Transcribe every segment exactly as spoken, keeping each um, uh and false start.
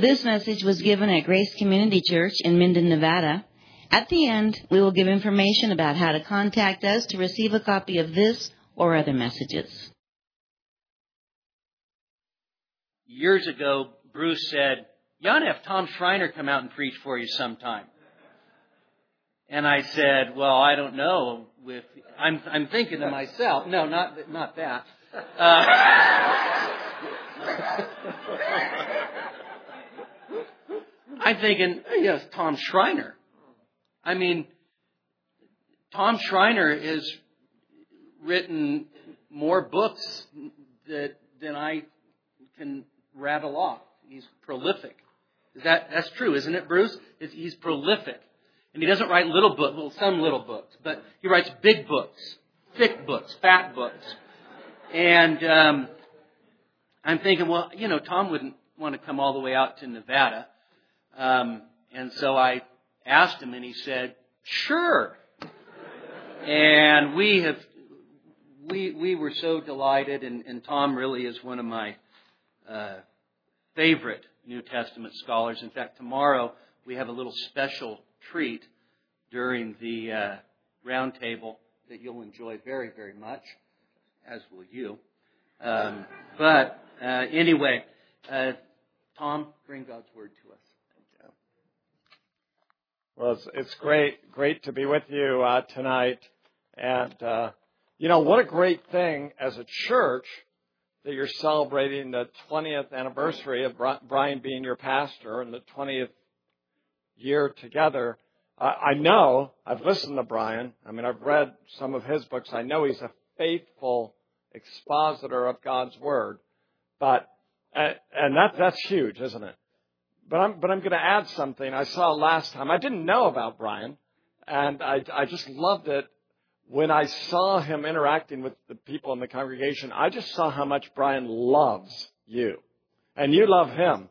This message was given at Grace Community Church in Minden, Nevada. At the end, we will give information about how to contact us to receive a copy of this or other messages. Years ago, Bruce said, "You ought to have Tom Schreiner come out and preach for you sometime." And I said, "Well, I don't know. With I'm I'm thinking to myself, no, not not that." Uh, I'm thinking, yes, Tom Schreiner. I mean, Tom Schreiner has written more books that than I can rattle off. He's prolific. Is that that's true, isn't it, Bruce? It's, he's prolific, and he doesn't write little books. Well, some little books, but he writes big books, thick books, fat books. And um, I'm thinking, well, you know, Tom wouldn't want to come all the way out to Nevada, um, and so I asked him, and he said, "Sure." And we have we we were so delighted, and, and Tom really is one of my uh, favorite New Testament scholars. In fact, tomorrow we have a little special treat during the uh, round table that you'll enjoy very, very much, as will you. Um, but uh, anyway, uh, Tom, bring God's word to us. Well, it's, it's great, great to be with you uh, tonight. And, uh, you know, what a great thing as a church that you're celebrating the twentieth anniversary of Brian being your pastor and the twentieth year together. Uh, I know, I've listened to Brian. I mean, I've read some of his books. I know he's a faithful expositor of God's Word. But, uh, and that that's huge, isn't it? But I'm, but I'm going to add something I saw last time. I didn't know about Brian, and I, I just loved it. When I saw him interacting with the people in the congregation, I just saw how much Brian loves you. And you love him.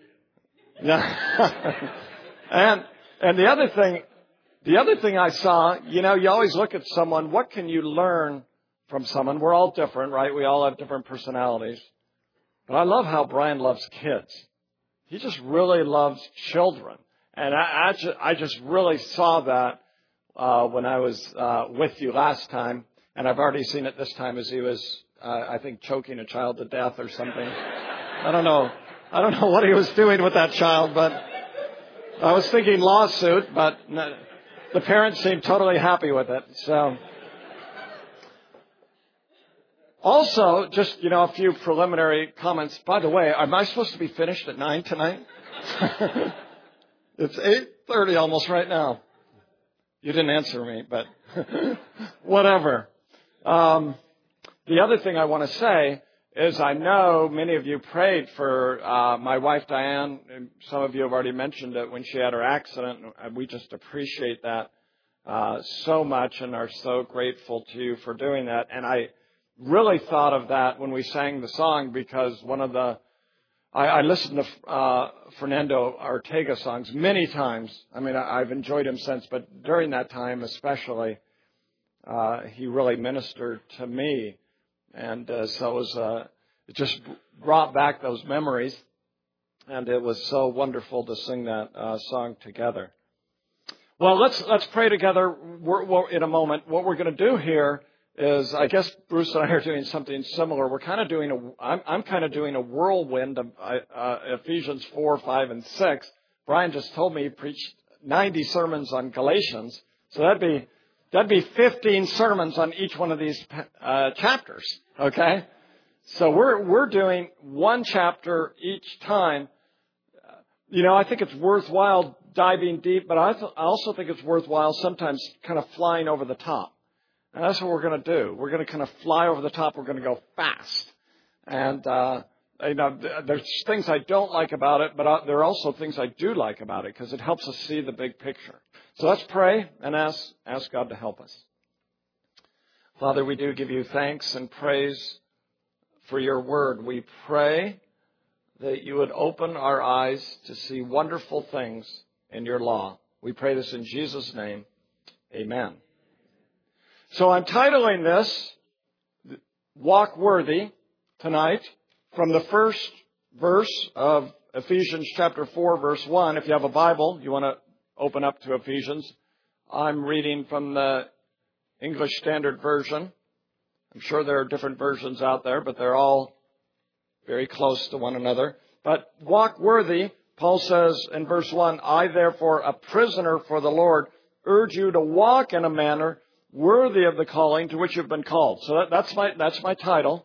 and and the other thing, the other thing I saw, you know, you always look at someone, what can you learn from someone? We're all different, right? We all have different personalities. But I love how Brian loves kids. He just really loves children. And I, I, just, I just really saw that uh, when I was uh, with you last time. And I've already seen it this time as he was, uh, I think, choking a child to death or something. I don't know. I don't know what he was doing with that child, but I was thinking lawsuit, but the parents seemed totally happy with it. So, also, just, you know, a few preliminary comments. By the way, am I supposed to be finished at nine tonight? It's eight thirty almost right now. You didn't answer me, but whatever. Um, the other thing I want to say is I know many of you prayed for uh, my wife, Diane. And some of you have already mentioned it when she had her accident. And we just appreciate that uh, so much and are so grateful to you for doing that. And I really thought of that when we sang the song because one of the, I, I listened to uh, Fernando Ortega songs many times. I mean, I, I've enjoyed him since, but during that time especially, uh, he really ministered to me. And uh, so it, was, uh, it just brought back those memories, and it was so wonderful to sing that uh, song together. Well, let's let's pray together we're, we're, in a moment. What we're going to do here is, I guess Bruce and I are doing something similar. We're kind of doing a, I'm, I'm kind of doing a whirlwind of uh, Ephesians four, five, and six. Brian just told me he preached ninety sermons on Galatians, so that'd be that'd be fifteen sermons on each one of these uh, chapters. Okay, so we're we're doing one chapter each time. Uh, you know, I think it's worthwhile diving deep, but I, th- I also think it's worthwhile sometimes kind of flying over the top. And that's what we're going to do. We're going to kind of fly over the top. We're going to go fast. And, uh, you know, there's things I don't like about it, but there are also things I do like about it because it helps us see the big picture. So let's pray and ask, ask God to help us. Father, we do give you thanks and praise for your word. We pray that you would open our eyes to see wonderful things in your law. We pray this in Jesus' name. Amen. So I'm titling this, Walk Worthy, tonight, from the first verse of Ephesians chapter four, verse one. If you have a Bible, you want to open up to Ephesians. I'm reading from the English Standard Version. I'm sure there are different versions out there, but they're all very close to one another. But walk worthy, Paul says in verse one, I therefore, a prisoner for the Lord, urge you to walk in a manner worthy of the calling to which you've been called. So that, that's my that's my title.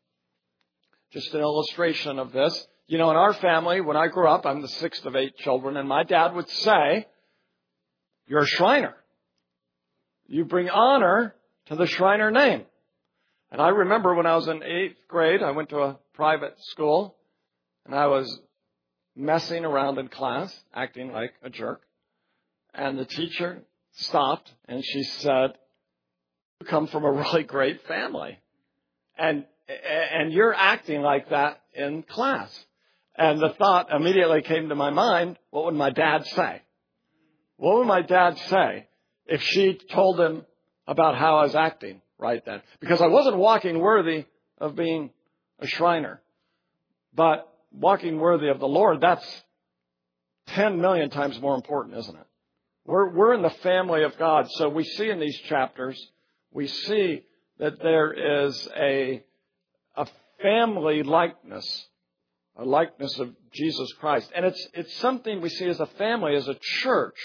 Just an illustration of this. You know, in our family, when I grew up, I'm the sixth of eight children, and my dad would say, you're a Shriner. You bring honor to the Shriner name. And I remember when I was in eighth grade, I went to a private school, and I was messing around in class, acting like a jerk. And the teacher stopped, and she said, you come from a really great family. And and you're acting like that in class. And the thought immediately came to my mind, what would my dad say? What would my dad say if she told him about how I was acting right then? Because I wasn't walking worthy of being a Shriner. But walking worthy of the Lord, that's ten million times more important, isn't it? We're, we're in the family of God. So we see in these chapters, we see that there is a, a family likeness, a likeness of Jesus Christ. And it's, it's something we see as a family, as a church.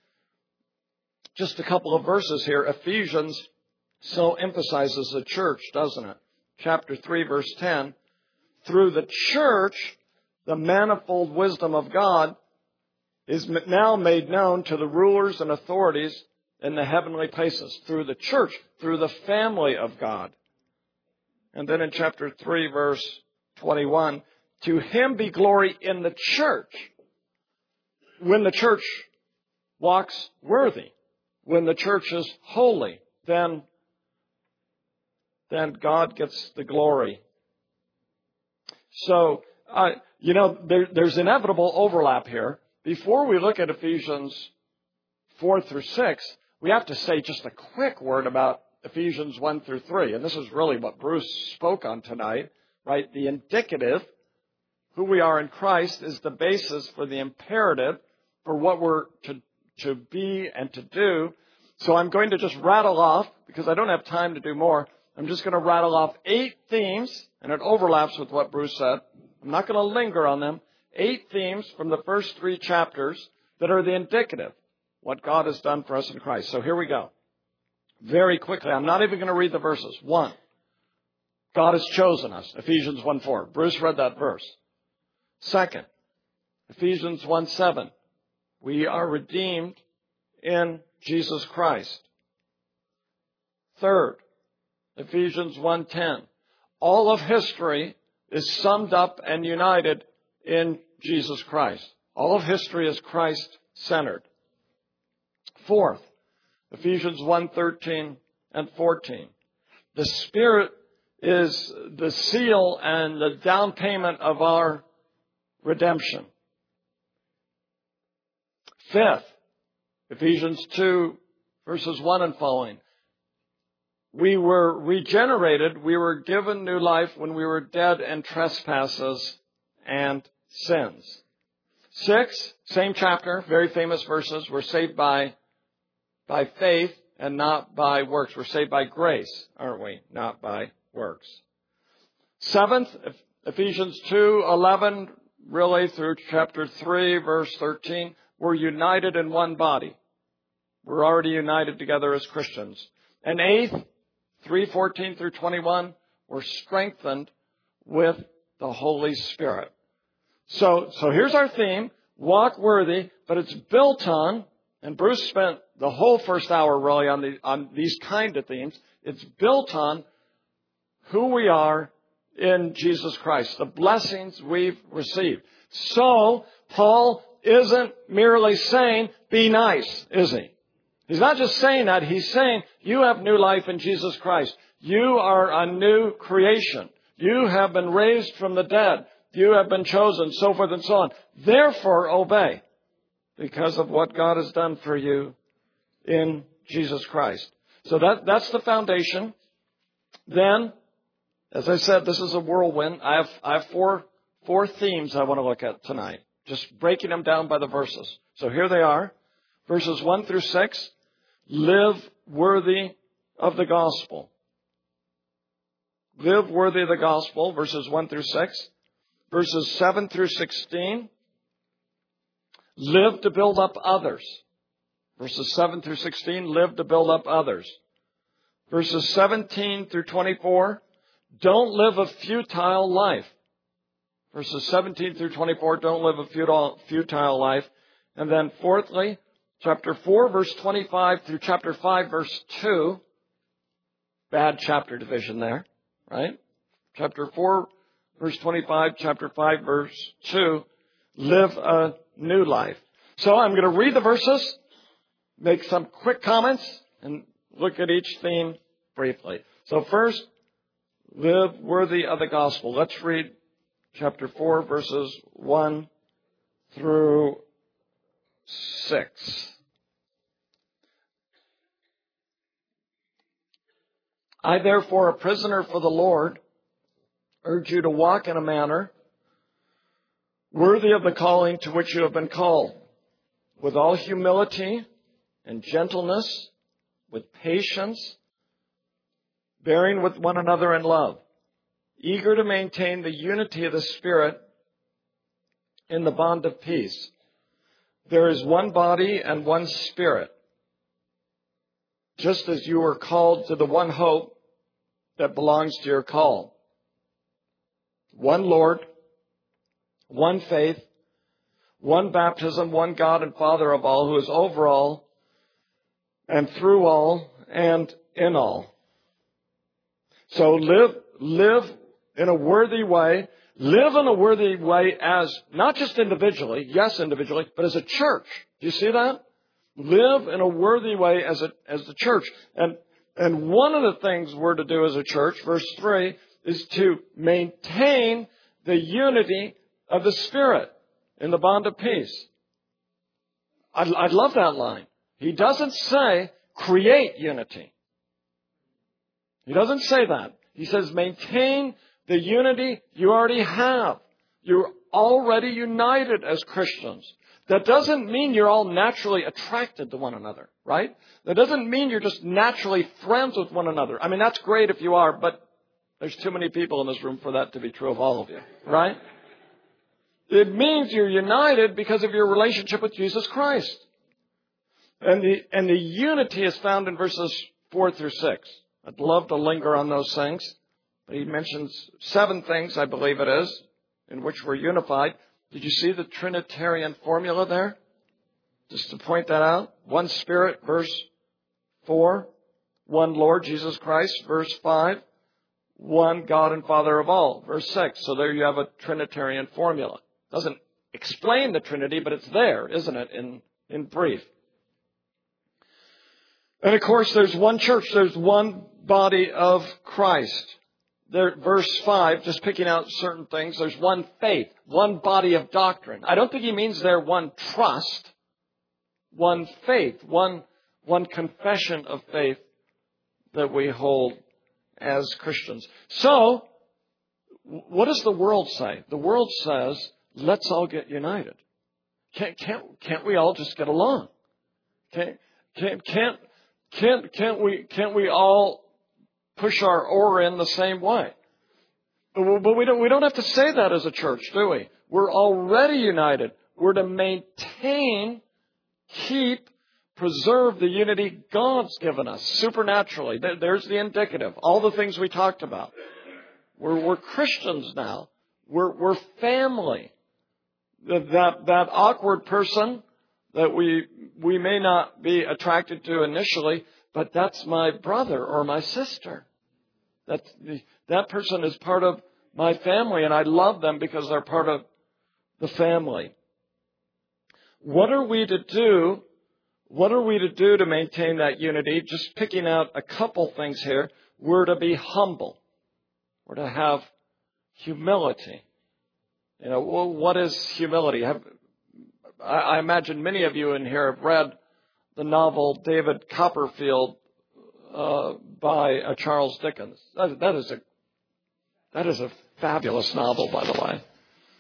Just a couple of verses here. Ephesians so emphasizes the church, doesn't it? Chapter three, verse ten. Through the church, the manifold wisdom of God is now made known to the rulers and authorities in the heavenly places. Through the church, through the family of God. And then in chapter three, verse twenty-one, to him be glory in the church. When the church walks worthy, when the church is holy, then, then God gets the glory. So, uh, you know, there, there's inevitable overlap here. Before we look at Ephesians four through six, we have to say just a quick word about Ephesians one through three. And this is really what Bruce spoke on tonight, right? The indicative, who we are in Christ, is the basis for the imperative for what we're to, to be and to do. So I'm going to just rattle off, because I don't have time to do more. I'm just going to rattle off eight themes, and it overlaps with what Bruce said. I'm not going to linger on them. Eight themes from the first three chapters that are the indicative, what God has done for us in Christ. So here we go. Very quickly, I'm not even going to read the verses. One, God has chosen us, Ephesians one four. Bruce read that verse. Second, Ephesians one seven. We are redeemed in Jesus Christ. Third, Ephesians one ten. All of history is summed up and united in Jesus Christ. All of history is Christ-centered. Fourth, Ephesians one thirteen and fourteen. The Spirit is the seal and the down payment of our redemption. Fifth, Ephesians two, verses one and following. We were regenerated, we were given new life when we were dead in trespasses and sins. Six, same chapter, very famous verses. We're saved by, by faith and not by works. We're saved by grace, aren't we? Not by works. Seventh, Ephesians two eleven, really through chapter three, verse thirteen. We're united in one body. We're already united together as Christians. And eighth, three fourteen through twenty-one, we're strengthened with the Holy Spirit. So, so here's our theme, walk worthy, but it's built on, and Bruce spent the whole first hour really on, the, on these kind of themes. It's built on who we are in Jesus Christ, the blessings we've received. So, Paul isn't merely saying, be nice, is he? He's not just saying that. He's saying, you have new life in Jesus Christ. You are a new creation. You have been raised from the dead. You have been chosen, so forth and so on. Therefore, obey, because of what God has done for you in Jesus Christ. So that, that's the foundation. Then, as I said, this is a whirlwind. I have, I have four, four themes I want to look at tonight, just breaking them down by the verses. So here they are. Verses one through six, live worthy of the gospel. Live worthy of the gospel, verses one through six. Verses seven through sixteen, live to build up others. Verses seven through sixteen, live to build up others. Verses seventeen through twenty-four, don't live a futile life. Verses seventeen through twenty-four, don't live a futile, futile life. And then fourthly, chapter four, verse twenty-five through chapter five, verse two. Bad chapter division there, right? Chapter four, verse twenty-five, chapter five, verse two. Live a new life. So I'm going to read the verses, make some quick comments, and look at each theme briefly. So first, live worthy of the gospel. Let's read chapter four, verses one through six. I, therefore, a prisoner for the Lord, urge you to walk in a manner worthy of the calling to which you have been called, with all humility and gentleness, with patience, bearing with one another in love, eager to maintain the unity of the Spirit in the bond of peace. There is one body and one Spirit, just as you were called to the one hope that belongs to your call. One Lord, one faith, one baptism, one God and Father of all, who is over all and through all and in all. So live, live in a worthy way. Live in a worthy way as, not just individually, yes, individually, but as a church. Do you see that? Live in a worthy way as a, as the church. And, and one of the things we're to do as a church, verse three, is to maintain the unity of the Spirit in the bond of peace. I, I love that line. He doesn't say create unity. He doesn't say that. He says maintain the unity you already have. You're already united as Christians. That doesn't mean you're all naturally attracted to one another, right? That doesn't mean you're just naturally friends with one another. I mean, that's great if you are, but there's too many people in this room for that to be true of all of you, right? It means you're united because of your relationship with Jesus Christ. And the, and the unity is found in verses four through six. I'd love to linger on those things. But he mentions seven things, I believe it is, in which we're unified. Did you see the Trinitarian formula there? Just to point that out. One Spirit, verse four. One Lord, Jesus Christ, verse five. One God and Father of all, verse six. So there you have a Trinitarian formula. Doesn't explain the Trinity, but it's there, isn't it, in, in brief. And of course, there's one church. There's one body of Christ. There, verse five, just picking out certain things, there's one faith, one body of doctrine. I don't think he means there one trust, one faith, one, one confession of faith that we hold as Christians. So, what does the world say? The world says, let's all get united. Can't, can't, can't we all just get along? Can't, can't, can't, can't, can't we, can't we all push our oar in the same way? But we don't, we don't have to say that as a church, do we? We're already united. We're to maintain, keep, preserve the unity God's given us supernaturally. There's the indicative. All the things we talked about. We're, we're Christians now. We're, we're family. That, that awkward person that we, we may not be attracted to initially, but that's my brother or my sister. That, that person is part of my family, and I love them because they're part of the family. What are we to do? What are we to do to maintain that unity? Just picking out a couple things here. We're to be humble. We're to have humility. You know, what is humility? Have, I, I imagine many of you in here have read the novel David Copperfield uh, by uh, Charles Dickens. That, that is a that is a fabulous novel, by the way.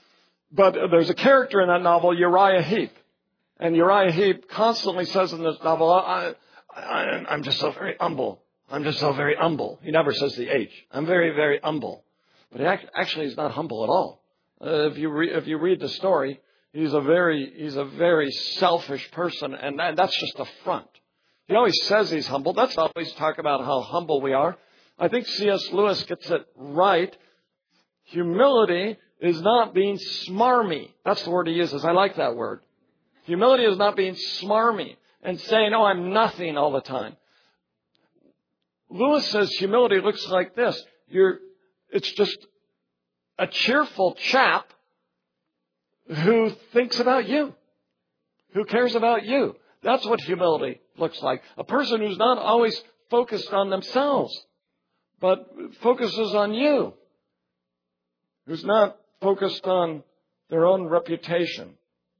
but there's a character in that novel, Uriah Heep. And Uriah Heep constantly says in this novel, I, I, I'm just so very humble. I'm just so very humble. He never says the H. I'm very, very humble. But he actually he's not humble at all. Uh, if you re, if you read the story, he's a very he's a very selfish person, and that, that's just a front. He always says he's humble. That's always talk about how humble we are. I think C S Lewis gets it right. Humility is not being smarmy. That's the word he uses. I like that word. Humility is not being smarmy and saying, oh, I'm nothing all the time. Lewis says humility looks like this. You're, it's just a cheerful chap who thinks about you, who cares about you. That's what humility looks like. A person who's not always focused on themselves, but focuses on you, who's not focused on their own reputation.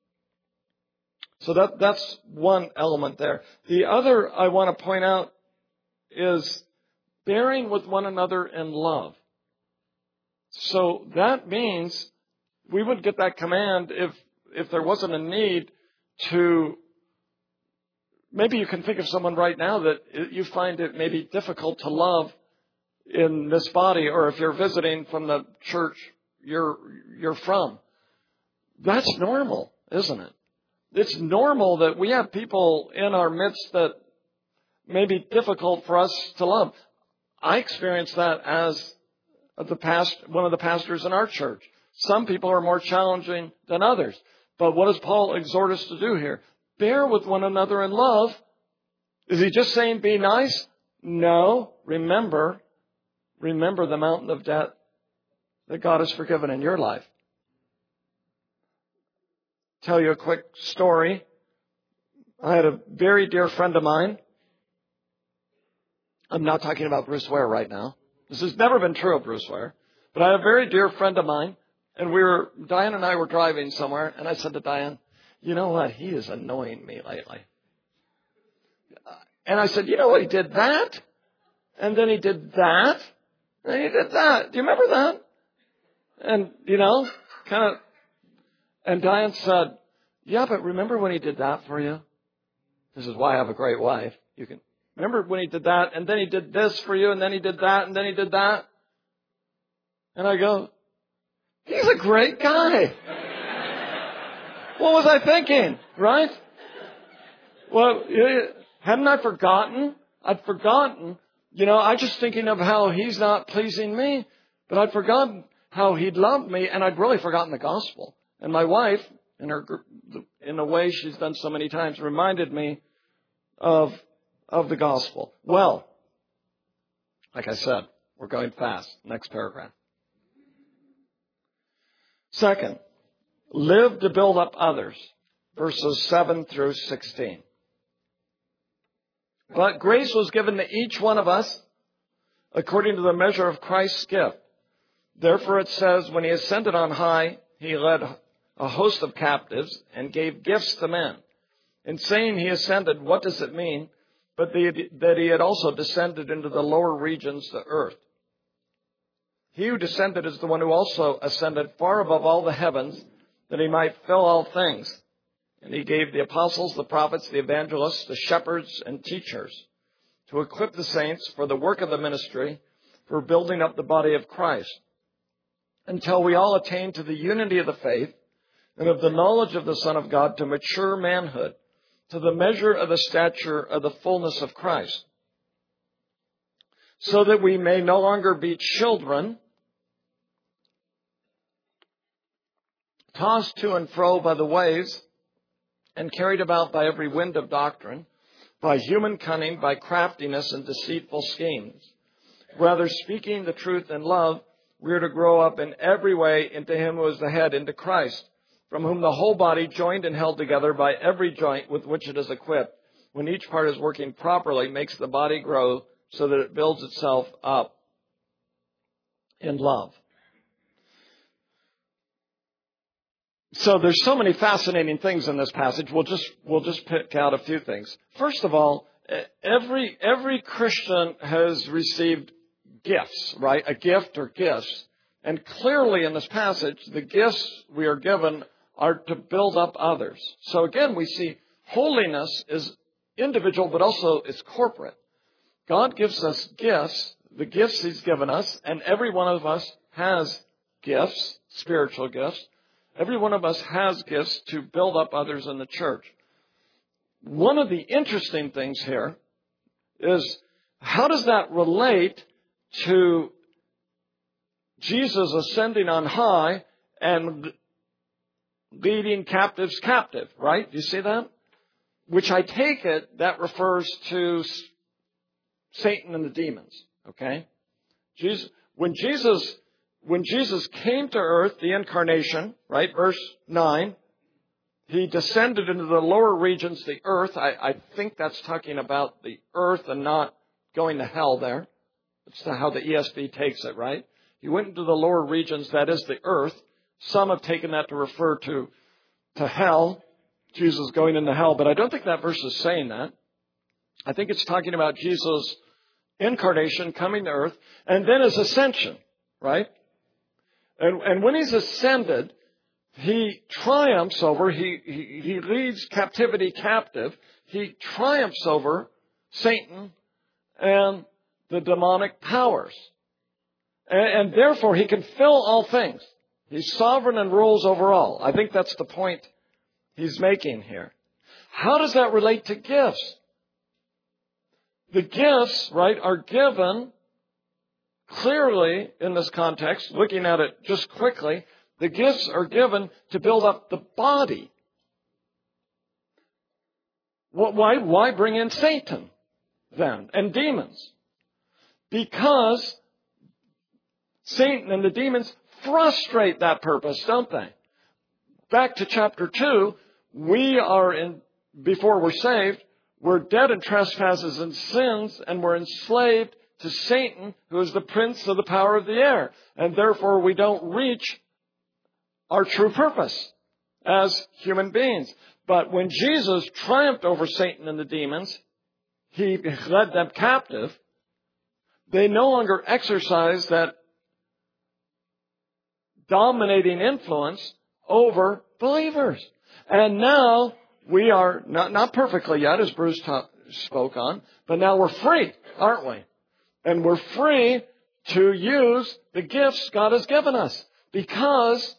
So that that's one element there. The other I want to point out is bearing with one another in love. So that means we would get that command if if there wasn't a need to, maybe you can think of someone right now that you find it maybe difficult to love in this body, or if you're visiting from the church you're you're from. That's normal, isn't it? It's normal that we have people in our midst that may be difficult for us to love. I experienced that as the past, one of the pastors in our church. Some people are more challenging than others. But what does Paul exhort us to do here? Bear with one another in love. Is he just saying be nice? No. Remember, remember the mountain of debt that God has forgiven in your life. Tell you a quick story. I had a very dear friend of mine. I'm not talking about Bruce Ware right now. This has never been true of Bruce Ware. But I had a very dear friend of mine, and we were, Diane and I were driving somewhere, and I said to Diane, you know what? He is annoying me lately. And I said, you know what? He did that, and then he did that, and he did that. Do you remember that? And, you know, kind of, and Diane said, yeah, but remember when he did that for you? This is why I have a great wife. You can remember when he did that, and then he did this for you, and then he did that, and then he did that. And I go, he's a great guy. What was I thinking, right? Well, hadn't I forgotten? I'd forgotten. You know, I just thinking of how he's not pleasing me, but I'd forgotten how he'd loved me, and I'd really forgotten the gospel. And my wife, in her, in a way she's done so many times, reminded me of, of the gospel. Well, like I said, we're going fast. Next paragraph. Second, live to build up others. Verses seven through sixteen. But grace was given to each one of us according to the measure of Christ's gift. Therefore it says, when he ascended on high, he led a host of captives and gave gifts to men. In saying he ascended, what does it mean? But that he had also descended into the lower regions, the earth. He who descended is the one who also ascended far above all the heavens, that he might fill all things. And he gave the apostles, the prophets, the evangelists, the shepherds, and teachers to equip the saints for the work of the ministry, for building up the body of Christ, until we all attain to the unity of the faith and of the knowledge of the Son of God, to mature manhood, to the measure of the stature of the fullness of Christ, so that we may no longer be children, tossed to and fro by the waves, and carried about by every wind of doctrine, by human cunning, by craftiness and deceitful schemes. Rather, speaking the truth in love, we are to grow up in every way into him who is the head, into Christ, from whom the whole body, joined and held together by every joint with which it is equipped, when each part is working properly, makes the body grow so that it builds itself up in love. So there's so many fascinating things in this passage. We'll just we'll just pick out a few things. First of all, every every Christian has received gifts, right? A gift or gifts And clearly in this passage, the gifts we are given are to build up others. So again, we see holiness is individual, but also is corporate. God gives us gifts, the gifts He's given us, and every one of us has gifts, spiritual gifts. Every one of us has gifts to build up others in the church. One of the interesting things here is, how does that relate to Jesus ascending on high and leading captives captive, right? Do you see that? Which I take it, that refers to Satan and the demons, okay? Jesus, when Jesus, when Jesus came to earth, the incarnation, right, verse nine, He descended into the lower regions, the earth. I, I think that's talking about the earth and not going to hell there. That's how the E S V takes it, right? He went into the lower regions, that is the earth. Some have taken that to refer to, to hell, Jesus going into hell, but I don't think that verse is saying that. I think it's talking about Jesus' incarnation, coming to earth, and then His ascension, right? And, and when He's ascended, He triumphs over, he, he, he leads captivity captive, He triumphs over Satan and the demonic powers. And, and therefore, He can fill all things. He's sovereign and rules over all. I think that's the point He's making here. How does that relate to gifts? The gifts, right, are given clearly in this context, looking at it just quickly, the gifts are given to build up the body. Why, why bring in Satan then and demons? Because Satan and the demons frustrate that purpose, don't they? Back to chapter two, we are in, before we're saved, we're dead in trespasses and sins, and we're enslaved to Satan, who is the prince of the power of the air. And therefore we don't reach our true purpose as human beings. But when Jesus triumphed over Satan and the demons, He led them captive. They no longer exercise that dominating influence over believers. And now we are, not, not perfectly yet, as Bruce ta- spoke on, but now we're free, aren't we? And we're free to use the gifts God has given us, because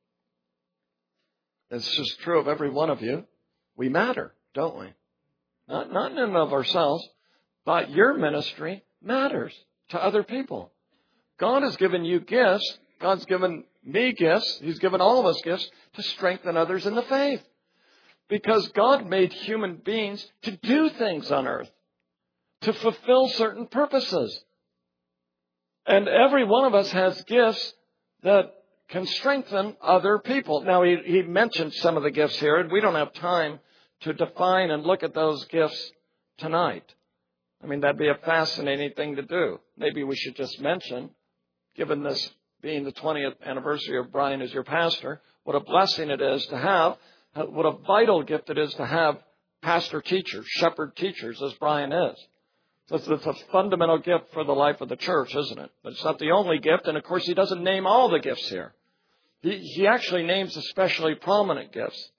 it's just true of every one of you. We matter, don't we? Not, not in and of ourselves, but your ministry matters to other people. God has given you gifts. God's given me gifts. He's given all of us gifts to strengthen others in the faith. Because God made human beings to do things on earth, to fulfill certain purposes. And every one of us has gifts that can strengthen other people. Now, he, he mentioned some of the gifts here, and we don't have time to define and look at those gifts tonight. I mean, that'd be a fascinating thing to do. Maybe we should just mention, given this being the twentieth anniversary of Brian as your pastor, what a blessing it is to have, what a vital gift it is to have pastor teachers, shepherd teachers, as Brian is. So it's, it's a fundamental gift for the life of the church, isn't it? But it's not the only gift, and of course he doesn't name all the gifts here. He, he actually names especially prominent gifts.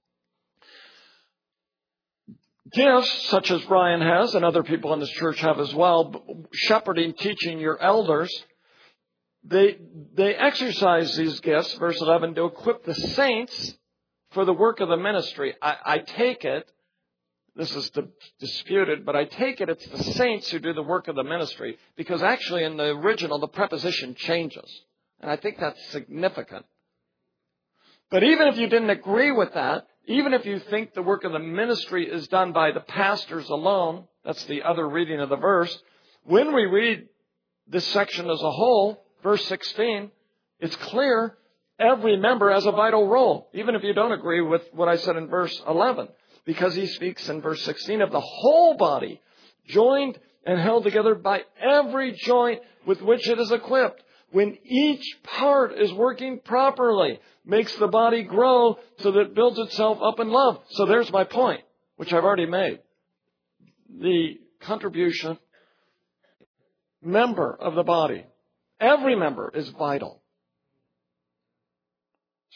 Gifts, such as Brian has, and other people in this church have as well, shepherding, teaching your elders, they, they exercise these gifts, verse eleven, to equip the saints for the work of the ministry. I, I take it, this is disputed, but I take it it's the saints who do the work of the ministry, because actually in the original, the preposition changes. And I think that's significant. But even if you didn't agree with that, even if you think the work of the ministry is done by the pastors alone, that's the other reading of the verse, when we read this section as a whole, verse sixteen, it's clear every member has a vital role, even if you don't agree with what I said in verse eleven, because he speaks in verse sixteen of the whole body, joined and held together by every joint with which it is equipped. When each part is working properly, makes the body grow so that it builds itself up in love. So there's my point, which I've already made. The contribution member of the body, every member is vital.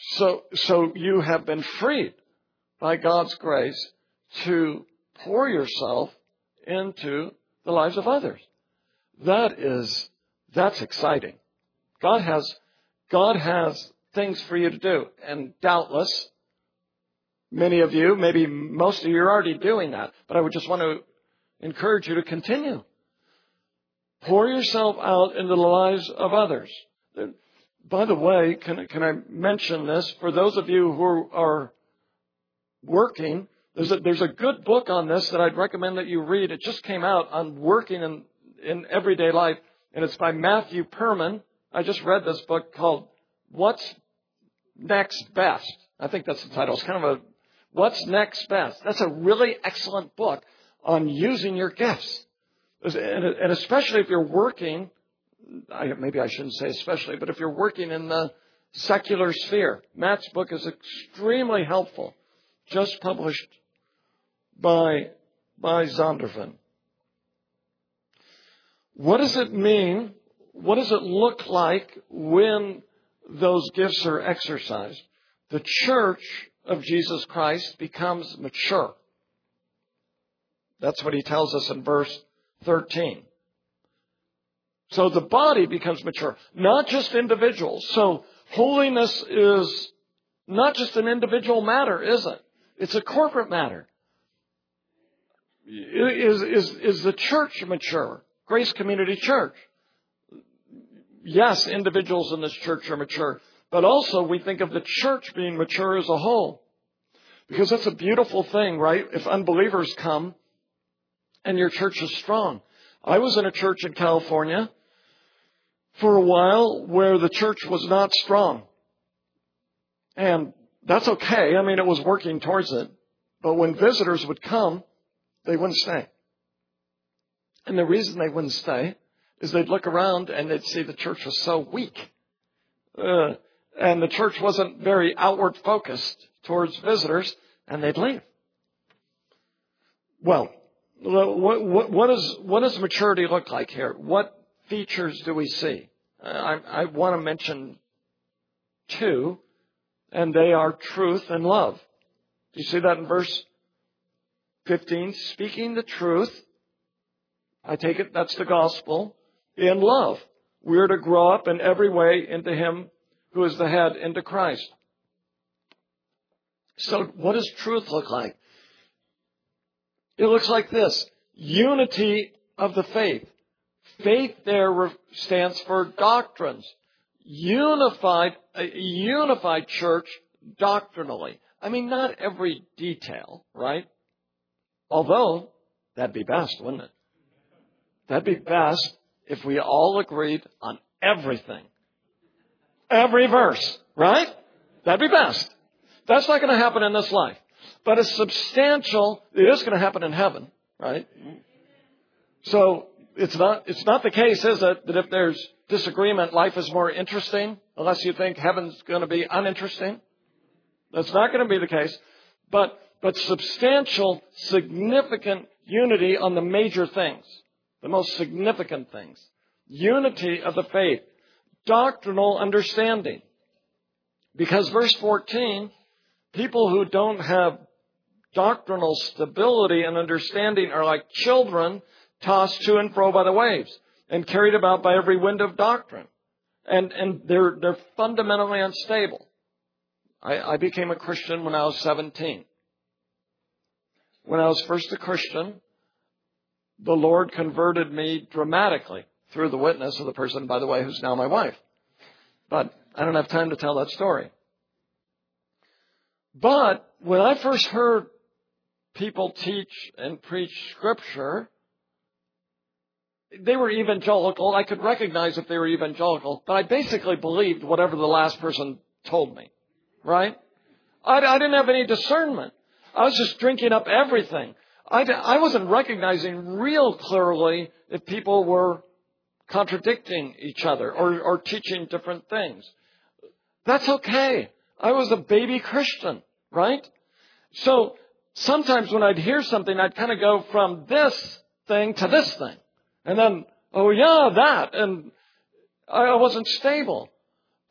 So, so you have been freed by God's grace to pour yourself into the lives of others. That is, that's exciting. God has, God has things for you to do. And doubtless, many of you, maybe most of you are already doing that. But I would just want to encourage you to continue. Pour yourself out into the lives of others. By the way, can, can I mention this? For those of you who are working, there's a, there's a good book on this that I'd recommend that you read. It just came out on working in, in everyday life, and it's by Matthew Perman. I just read this book called What's Next Best. I think that's the title. It's kind of a What's Next Best. That's a really excellent book on using your gifts. And especially if you're working, I, maybe I shouldn't say especially, but if you're working in the secular sphere, Matt's book is extremely helpful. Just published by, by Zondervan. What does it mean? What does it look like when those gifts are exercised? The church of Jesus Christ becomes mature. That's what he tells us in verse thirteen. So the body becomes mature, not just individuals. So holiness is not just an individual matter, is it? It's a corporate matter. Is, is, is the church mature? Grace Community Church. Yes, individuals in this church are mature, but also we think of the church being mature as a whole. Because that's a beautiful thing, right? If unbelievers come and your church is strong. I was in a church in California for a while where the church was not strong. And that's okay. I mean, it was working towards it. But when visitors would come, they wouldn't stay. And the reason they wouldn't stay is they'd look around and they'd see the church was so weak. Uh, and the church wasn't very outward focused towards visitors, and they'd leave. Well, what, what, what, is, what does maturity look like here? What features do we see? Uh, I, I want to mention two, and they are truth and love. Do you see that in verse fifteen? Speaking the truth, I take it that's the gospel, in love. We're to grow up in every way into Him who is the head, into Christ. So what does truth look like? It looks like this. Unity of the faith. Faith there stands for doctrines. Unified, a unified church doctrinally. I mean, not every detail, right? Although, that'd be best, wouldn't it? That'd be best if we all agreed on everything. Every verse, right? That'd be best. That's not going to happen in this life. But a substantial, it is going to happen in heaven, right? So it's not, it's not the case, is it, that if there's disagreement, life is more interesting, unless you think heaven's going to be uninteresting. That's not going to be the case. But, but substantial, significant unity on the major things, the most significant things. Unity of the faith. Doctrinal understanding. Because verse fourteen, people who don't have doctrinal stability and understanding are like children tossed to and fro by the waves and carried about by every wind of doctrine. And, and they're, they're fundamentally unstable. I, I became a Christian when I was seventeen. When I was first a Christian, the Lord converted me dramatically through the witness of the person, by the way, who's now my wife. But I don't have time to tell that story. But when I first heard people teach and preach Scripture, they were evangelical. I could recognize if they were evangelical, but I basically believed whatever the last person told me, right? I, I didn't have any discernment. I was just drinking up everything. I, I wasn't recognizing real clearly if people were contradicting each other or, or teaching different things. That's okay. I was a baby Christian, right? So sometimes when I'd hear something, I'd kind of go from this thing to this thing. And then, oh yeah, that. And I wasn't stable.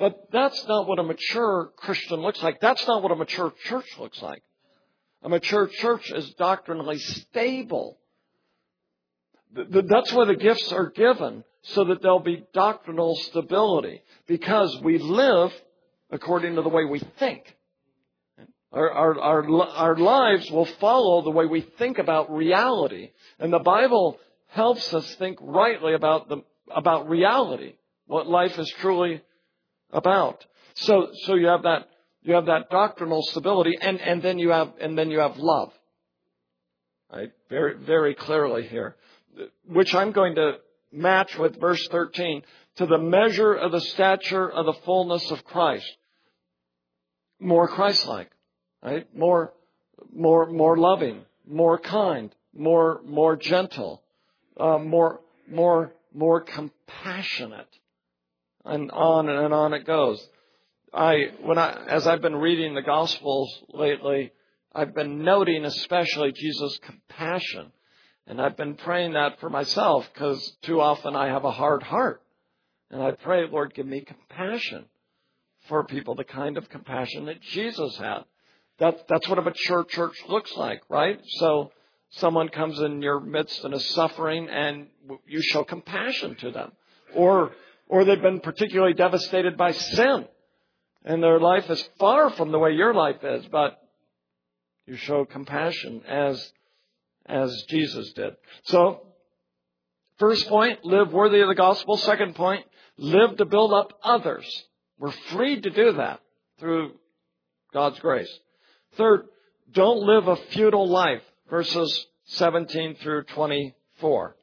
But that's not what a mature Christian looks like. That's not what a mature church looks like. A mature church is doctrinally stable. That's why the gifts are given, so that there'll be doctrinal stability. Because we live according to the way we think. Our, our, our, our lives will follow the way we think about reality. And the Bible helps us think rightly about the, about reality, what life is truly about. So, so you have that, you have that doctrinal stability, and, and then you have, and then you have love. Right? Very, very clearly here. Which I'm going to match with verse thirteen. To the measure of the stature of the fullness of Christ. More Christ-like. Right? More, more, more loving, more kind, more, more gentle, uh, more, more, more compassionate, and on and on it goes. I, when I, as I've been reading the Gospels lately, I've been noting especially Jesus' compassion, and I've been praying that for myself because too often I have a hard heart, and I pray, Lord, give me compassion for people, the kind of compassion that Jesus had. That, that's what a mature church looks like, right? So someone comes in your midst and is suffering, and you show compassion to them. Or, or they've been particularly devastated by sin, and their life is far from the way your life is, but you show compassion as, as Jesus did. So, first point, live worthy of the gospel. Second point, live to build up others. We're freed to do that through God's grace. Third, don't live a futile life, verses seventeen through twenty-four.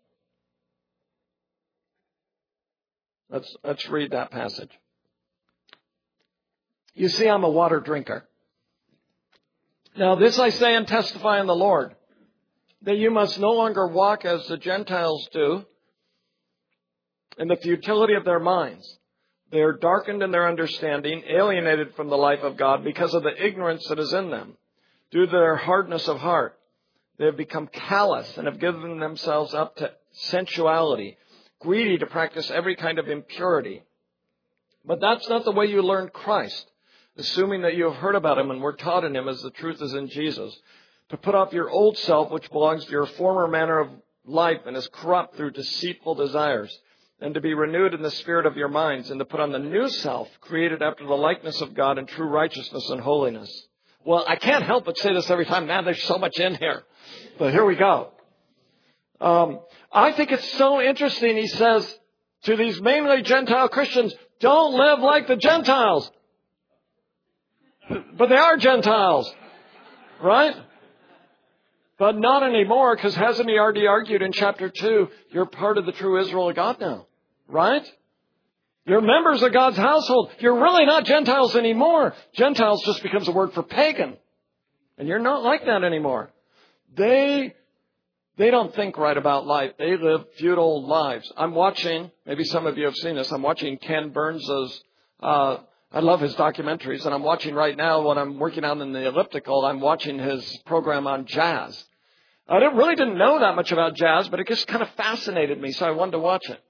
Let's, let's read that passage. You see, I'm a water drinker. Now this I say and testify in the Lord, that you must no longer walk as the Gentiles do, in the futility of their minds. They are darkened in their understanding, alienated from the life of God because of the ignorance that is in them. Due to their hardness of heart, they have become callous and have given themselves up to sensuality, greedy to practice every kind of impurity. But that's not the way you learned Christ, assuming that you have heard about Him and were taught in Him as the truth is in Jesus, to put off your old self, which belongs to your former manner of life and is corrupt through deceitful desires, and to be renewed in the spirit of your minds, and to put on the new self, created after the likeness of God in true righteousness and holiness. Well, I can't help but say this every time. Man, there's so much in here. But here we go. Um, I think it's so interesting, he says, to these mainly Gentile Christians, don't live like the Gentiles. But they are Gentiles, right? But not anymore, because hasn't he already argued in chapter two, you're part of the true Israel of God now, right? You're members of God's household. You're really not Gentiles anymore. Gentiles just becomes a word for pagan. And you're not like that anymore. They, they don't think right about life. They live futile lives. I'm watching, maybe some of you have seen this, I'm watching Ken Burns's, uh, I love his documentaries, and I'm watching right now when I'm working out in the elliptical, I'm watching his program on jazz. I didn't, really didn't know that much about jazz, but it just kind of fascinated me, so I wanted to watch it.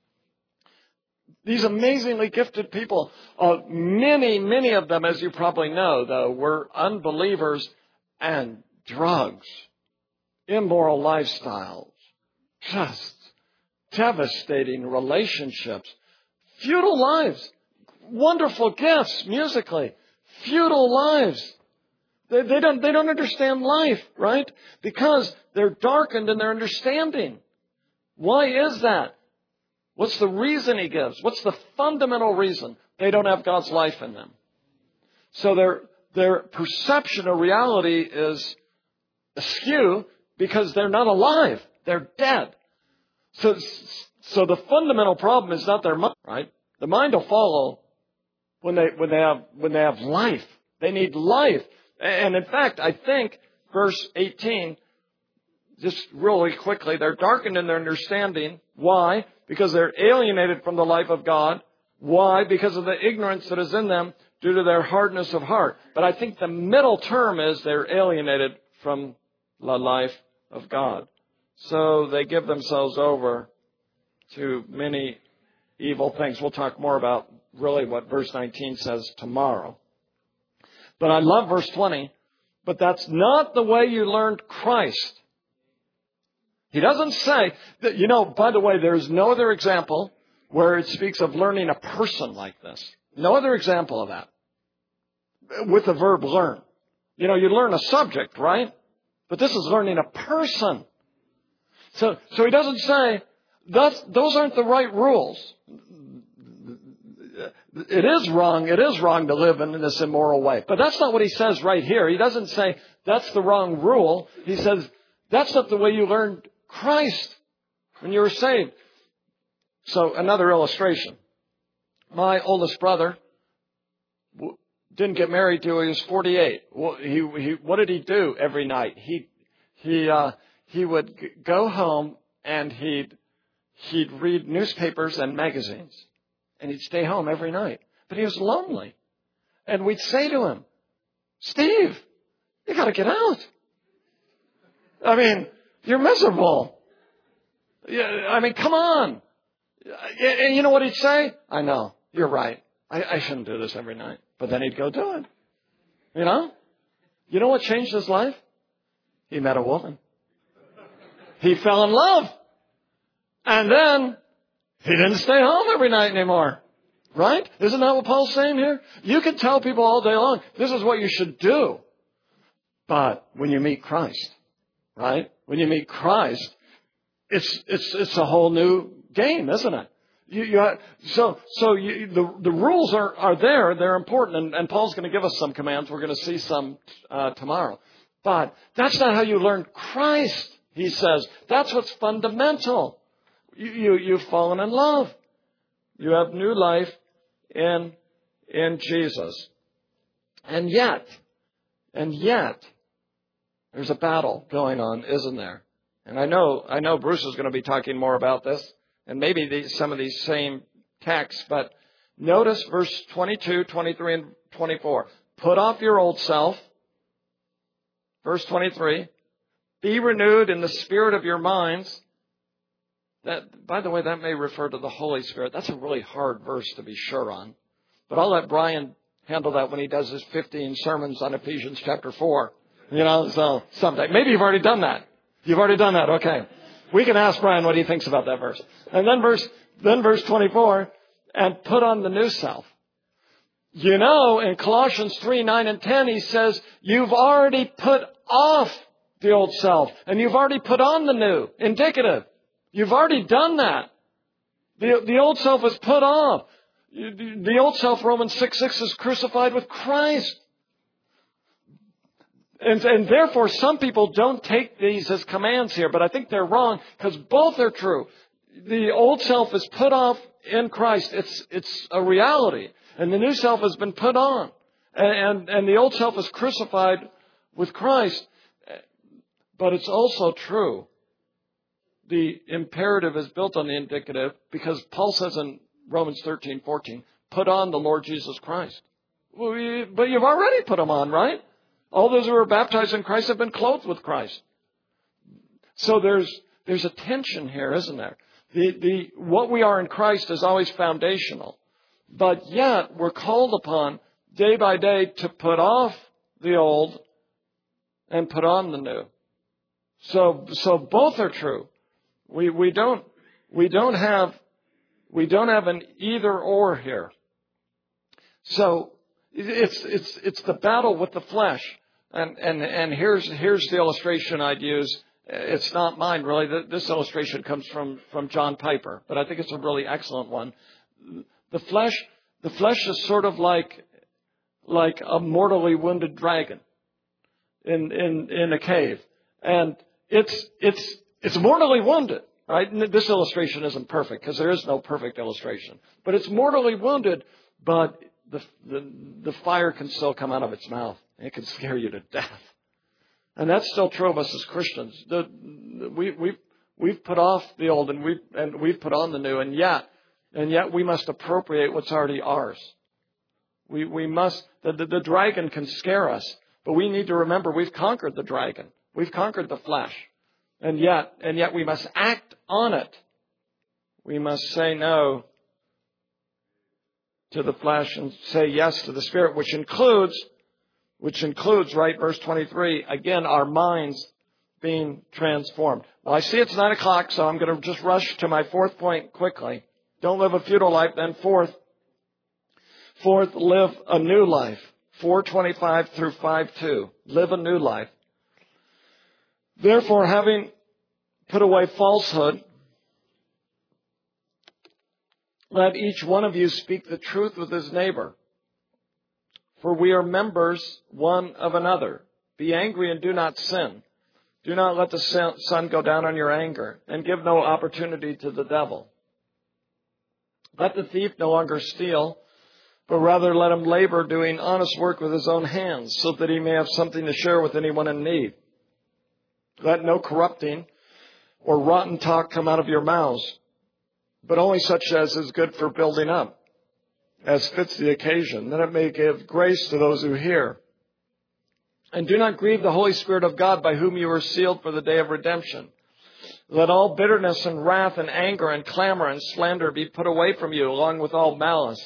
These amazingly gifted people, uh, many, many of them, as you probably know, though, were unbelievers and drugs, immoral lifestyles, just devastating relationships, futile lives. Wonderful gifts musically, futile lives. They, they don't, they don't understand life, right? Because they're darkened in their understanding. Why is that? What's the reason he gives? What's the fundamental reason? They don't have God's life in them. So their, their perception of reality is askew because they're not alive. They're dead. So, so the fundamental problem is not their mind, right? The mind will follow when they, when they have, when they have life. They need life. And in fact, I think verse eighteen, just really quickly, they're darkened in their understanding. Why? Because they're alienated from the life of God. Why? Because of the ignorance that is in them due to their hardness of heart. But I think the middle term is they're alienated from the life of God. So they give themselves over to many evil things. We'll talk more about really what verse nineteen says tomorrow. But I love verse twenty. But that's not the way you learned Christ. He doesn't say that, you know, by the way, there's no other example where it speaks of learning a person like this. No other example of that. With the verb learn. You know, you learn a subject, right? But this is learning a person. So, so he doesn't say, that's, those aren't the right rules. It is wrong. It is wrong to live in this immoral way. But that's not what he says right here. He doesn't say that's the wrong rule. He says that's not the way you learned Christ when you were saved. So another illustration. My oldest brother didn't get married till he was forty-eight. Well, he, he, what did he do every night? He he uh, he would g- go home and he'd he'd read newspapers and magazines. And he'd stay home every night. But he was lonely. And we'd say to him, Steve, you got to get out. I mean, you're miserable. I mean, come on. And you know what he'd say? I know. You're right. I, I shouldn't do this every night. But then he'd go do it. You know? You know what changed his life? He met a woman. He fell in love. And then he didn't stay home every night anymore. Right? Isn't that what Paul's saying here? You can tell people all day long, this is what you should do. But when you meet Christ, right? When you meet Christ, it's it's it's a whole new game, isn't it? You, you have, so so you, the the rules are, are there. They're important. And, and Paul's going to give us some commands. We're going to see some uh, tomorrow. But that's not how you learn Christ, he says. That's what's fundamental. You, you, you've fallen in love. You have new life in, in Jesus. And yet, and yet, there's a battle going on, isn't there? And I know, I know Bruce is going to be talking more about this, and maybe these, some of these same texts, but notice verse twenty-two, twenty-three, and twenty-four. Put off your old self. Verse twenty-three. Be renewed in the spirit of your minds. That, by the way, that may refer to the Holy Spirit. That's a really hard verse to be sure on. But I'll let Brian handle that when he does his fifteen sermons on Ephesians chapter four. You know, so someday. Maybe you've already done that. You've already done that. Okay. We can ask Brian what he thinks about that verse. And then verse, then verse twenty-four, and put on the new self. You know, in Colossians three, nine, and ten, he says, you've already put off the old self, and you've already put on the new. Indicative. You've already done that. The, the old self is put off. The old self, Romans six, six, is crucified with Christ. And, and therefore, some people don't take these as commands here, but I think they're wrong because both are true. The old self is put off in Christ. It's, it's a reality. And the new self has been put on. And, and, and the old self is crucified with Christ. But it's also true. The imperative is built on the indicative because Paul says in Romans thirteen, fourteen, put on the Lord Jesus Christ. Well, you, but you've already put him on, right? All those who are baptized in Christ have been clothed with Christ. So there's there's a tension here, isn't there? The the what we are in Christ is always foundational. But yet we're called upon day by day to put off the old and put on the new. So so both are true. We we don't we don't have we don't have an either or here. So it's it's it's the battle with the flesh. And and and here's here's the illustration I'd use. It's not mine really. This illustration comes from from John Piper, but I think it's a really excellent one. The flesh the flesh is sort of like like a mortally wounded dragon in in in a cave, and it's it's it's mortally wounded. Right? And this illustration isn't perfect because there is no perfect illustration, but it's mortally wounded. But the the the fire can still come out of its mouth. It can scare you to death. And that's still true of us as Christians. The, the, we, we've, we've put off the old and we've, and we've put on the new, and yet, and yet we must appropriate what's already ours. We, we must, the, the, the dragon can scare us, but we need to remember we've conquered the dragon. We've conquered the flesh. And yet, and yet we must act on it. We must say no to the flesh and say yes to the Spirit, which includes, which includes, right, verse twenty-three, again, our minds being transformed. Well, I see it's nine o'clock, so I'm going to just rush to my fourth point quickly. Don't live a futile life. Then fourth, fourth, live a new life. four twenty-five through five two. Live a new life. Therefore, having put away falsehood, let each one of you speak the truth with his neighbor. For we are members one of another. Be angry and do not sin. Do not let the sun go down on your anger, and give no opportunity to the devil. Let the thief no longer steal, but rather let him labor doing honest work with his own hands, so that he may have something to share with anyone in need. Let no corrupting or rotten talk come out of your mouths, but only such as is good for building up, as fits the occasion, that it may give grace to those who hear. And do not grieve the Holy Spirit of God, by whom you were sealed for the day of redemption. Let all bitterness and wrath and anger and clamor and slander be put away from you, along with all malice.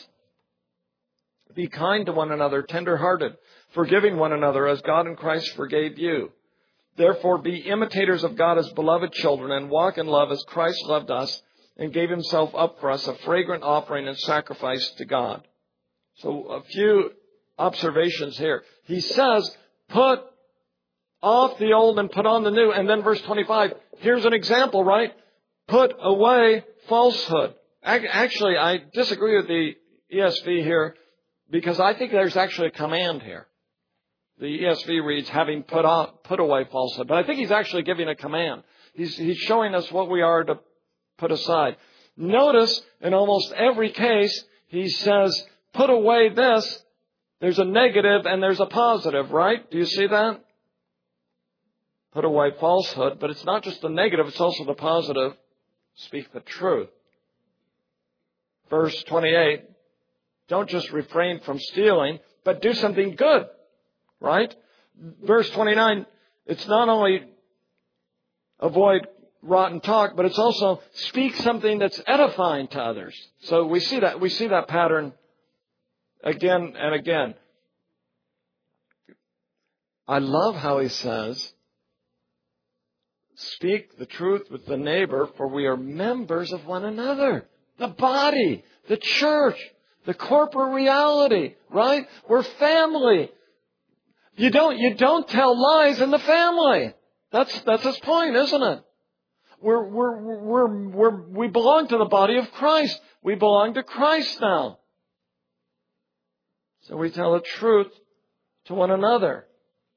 Be kind to one another, tender-hearted, forgiving one another, as God in Christ forgave you. Therefore be imitators of God as beloved children, and walk in love as Christ loved us, and gave himself up for us, a fragrant offering and sacrifice to God. So a few observations here. He says, put off the old and put on the new. And then verse twenty-five, here's an example, right? Put away falsehood. Actually, I disagree with the E S V here, because I think there's actually a command here. The E S V reads, having put on, put away falsehood. But I think he's actually giving a command. He's, he's showing us what we are to put aside. Notice in almost every case, he says, put away this. There's a negative and there's a positive, right? Do you see that? Put away falsehood, but it's not just the negative, it's also the positive. Speak the truth. Verse twenty-eight, don't just refrain from stealing, but do something good, right? Verse twenty-nine, it's not only avoid rotten talk, but it's also speak something that's edifying to others. So we see that, we see that pattern again and again. I love how he says, speak the truth with the neighbor, for we are members of one another. The body, the church, the corporate reality, right? We're family. You don't, you don't tell lies in the family. That's, that's his point, isn't it? We're, we're, we're, we're, we belong to the body of Christ. We belong to Christ now. So we tell the truth to one another.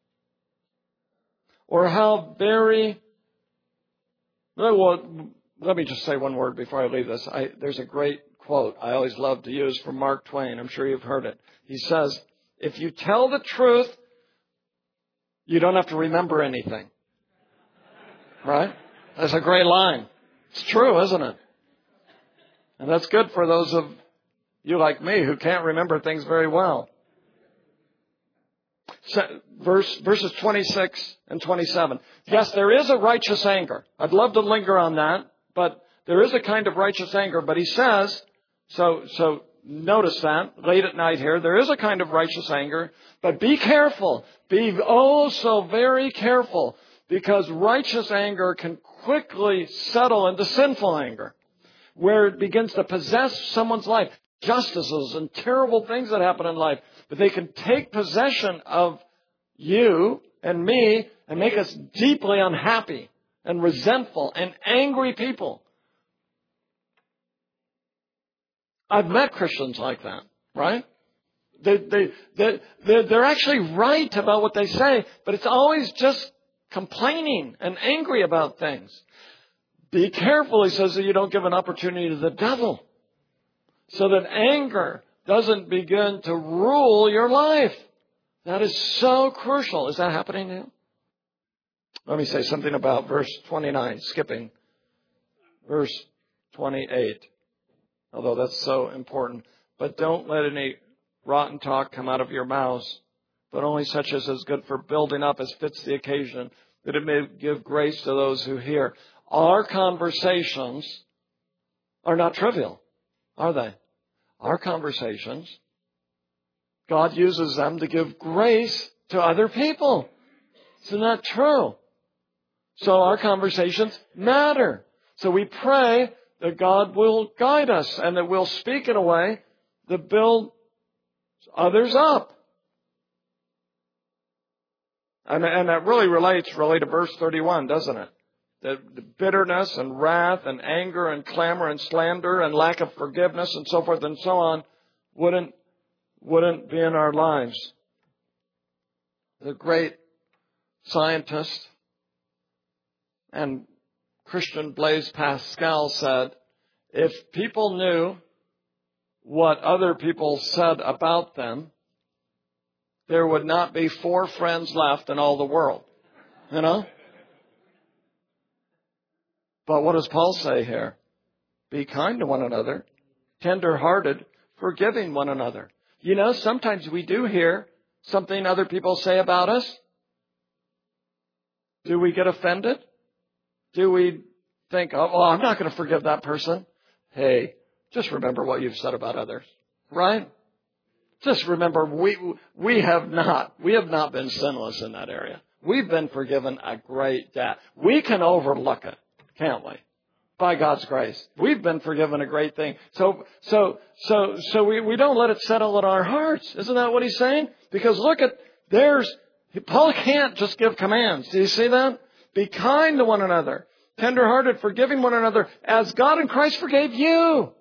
Or how very, well, let me just say one word before I leave this. I, there's a great quote I always love to use from Mark Twain. I'm sure you've heard it. He says, if you tell the truth, you don't have to remember anything. Right? That's a great line. It's true, isn't it? And that's good for those of you like me who can't remember things very well. So, verse, verses twenty-six and twenty-seven. Yes, there is a righteous anger. I'd love to linger on that, but there is a kind of righteous anger. But he says, so, so notice that late at night here, there is a kind of righteous anger, but be careful. Be oh so very careful, because righteous anger can quickly settle into sinful anger, where it begins to possess someone's life. Justices and terrible things that happen in life, but they can take possession of you and me and make us deeply unhappy and resentful and angry people. I've met Christians like that, right? They, they, they, they're, they're actually right about what they say, but it's always just complaining and angry about things. Be careful, he says, that you don't give an opportunity to the devil, so that anger doesn't begin to rule your life. That is so crucial. Is that happening now? Let me say something about verse twenty-nine, skipping verse twenty-eight, although that's so important. But don't let any rotten talk come out of your mouths, but only such as is good for building up as fits the occasion, that it may give grace to those who hear. Our conversations are not trivial, are they? our conversations, God uses them to give grace to other people. Isn't that true? So our conversations matter. So we pray that God will guide us and that we'll speak in a way that builds others up. And, and that really relates really to verse thirty-one, doesn't it? The, the bitterness and wrath and anger and clamor and slander and lack of forgiveness and so forth and so on wouldn't, wouldn't be in our lives. The great scientist and Christian Blaise Pascal said, if people knew what other people said about them, there would not be four friends left in all the world. You know? But what does Paul say here? Be kind to one another, tender-hearted, forgiving one another. You know, sometimes we do hear something other people say about us. Do we get offended? Do we think, oh, well, I'm not going to forgive that person? Hey, just remember what you've said about others, right? Just remember, we we have not we have not been sinless in that area. We've been forgiven a great debt. We can overlook it, can't we? By God's grace, we've been forgiven a great thing. So so so so we, we don't let it settle in our hearts. Isn't that what he's saying? Because look at there's Paul can't just give commands. Do you see that? Be kind to one another, tender-hearted, forgiving one another, as God in Christ forgave you.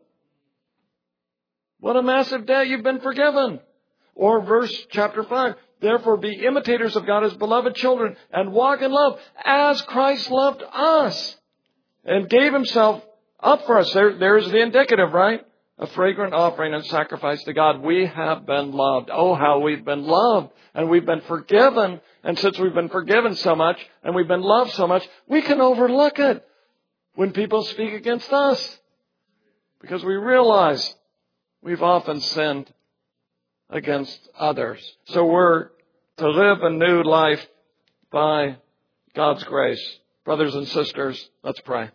What a massive debt, you've been forgiven. Or verse chapter five, therefore be imitators of God as beloved children and walk in love as Christ loved us and gave himself up for us. There, there's the indicative, right? A fragrant offering and sacrifice to God. We have been loved. Oh, how we've been loved and we've been forgiven. And since we've been forgiven so much and we've been loved so much, we can overlook it when people speak against us because we realize we've often sinned against others. So we're to live a new life by God's grace. Brothers and sisters, let's pray.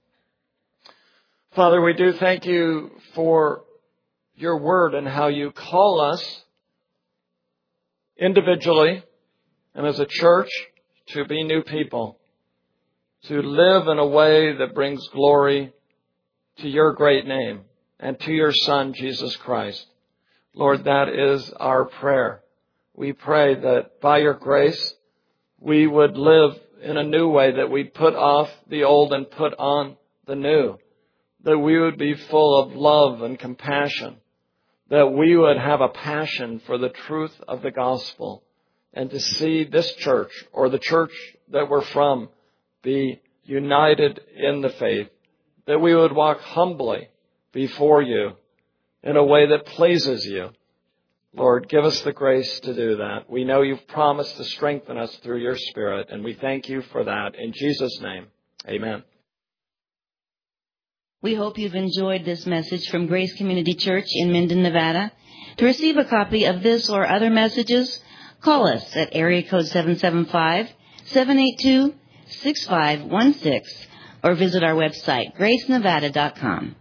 Father, we do thank you for your word and how you call us individually and as a church to be new people, to live in a way that brings glory to your great name and to your Son, Jesus Christ. Lord, that is our prayer. We pray that by your grace, we would live in a new way, that we'd put off the old and put on the new, that we would be full of love and compassion, that we would have a passion for the truth of the gospel, and to see this church or the church that we're from be united in the faith, that we would walk humbly before you in a way that pleases you. Lord, give us the grace to do that. We know you've promised to strengthen us through your Spirit, and we thank you for that. In Jesus' name, amen. We hope you've enjoyed this message from Grace Community Church in Minden, Nevada. To receive a copy of this or other messages, call us at area code seven seven five, seven eight two, six five one six or visit our website, grace nevada dot com.